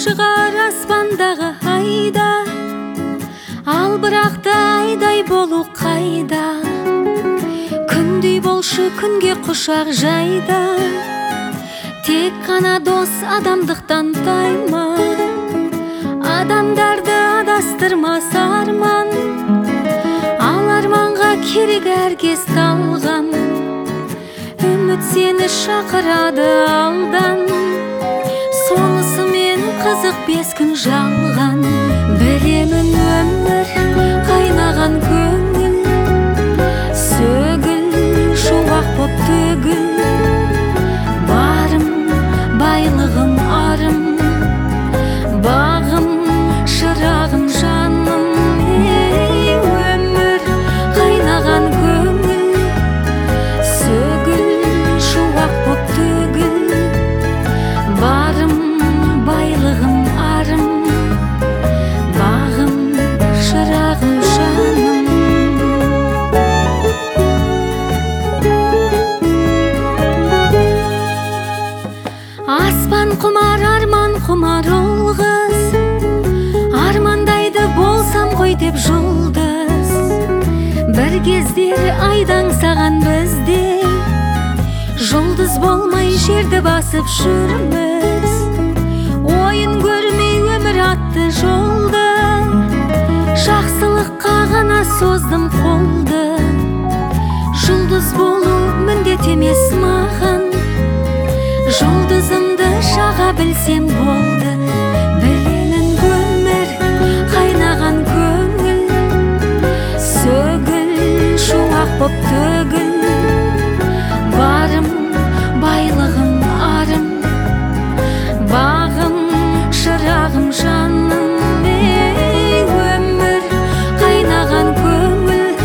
шығар аспандағы айда, ал бірақта айдай болу қайда. Күндей болшы күнге құшақ жайда, тек қана дос адамдықтан тайма. Адамдарды адастырмас арман, ал арманға керек әркез талғам. Үміт сені шақырады алдан, сонысымен қызық 5 күн жалған. Білемін өмір қайнаған көңіл, сөгіл шуақ боп төгіл. Барым, байлығым, арым, бағым, шырағым, жаным. Өмір қайнаған көңіл, сөгіл шуақ боп төгіл. Барым, байлығым, арым, бағым, шырағым, жаным. Аспан құмар, арман құмар ол қыз, армандайды болсам ғой деп жұлдыз. Бір кездер айдаң саған бізде, жұлдыз болмай жерді басып жүрміз. Ойын көрмей өмір атты жолды, жақсылыққа ғана создым қолды. Жұлдыз болу міндет емес маған, жұлдызымды жаға білсем болды. Білемін өмір қайнаған көңіл, сөгіл шуақ боп төгіл. Барым, байлығым, арым, бағым, шырағым, жаным. Өмір қайнаған көңіл,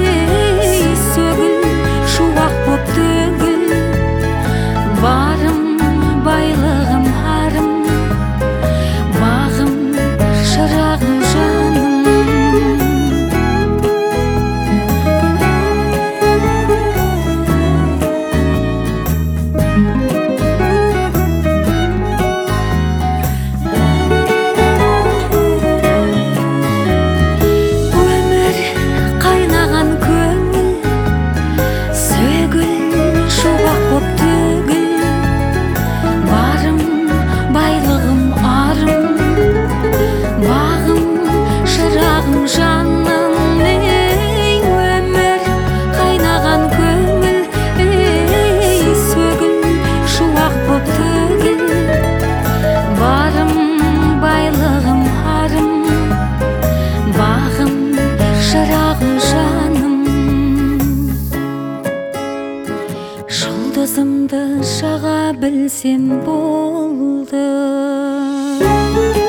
сөгіл шуақ боп төгіл. Барым, байлығым, арым, бағым, шырағым, жаным. Өмір қайнаған көңіл, сөгіл шуақ боп төгіл. Барым, байлығым, арым, бағым, шырағым, жаным. Өмір қайнаған көңіл, сөгіл шуақ боп төгіл. Барым, байлығым, арым, бағым, шырағым, жаным. Жұлдызымды жаға білсем болды.